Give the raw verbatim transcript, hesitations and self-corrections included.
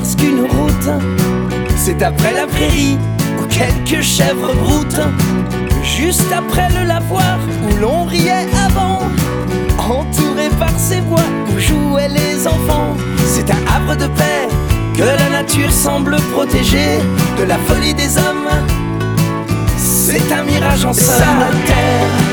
parce qu'une route, c'est après la prairie où quelques chèvres broutent, juste après le lavoir où l'on riait avant, entouré par ces bois où jouaient les enfants. C'est un havre de paix que la nature semble protéger de la folie des hommes. C'est un mirage en somme.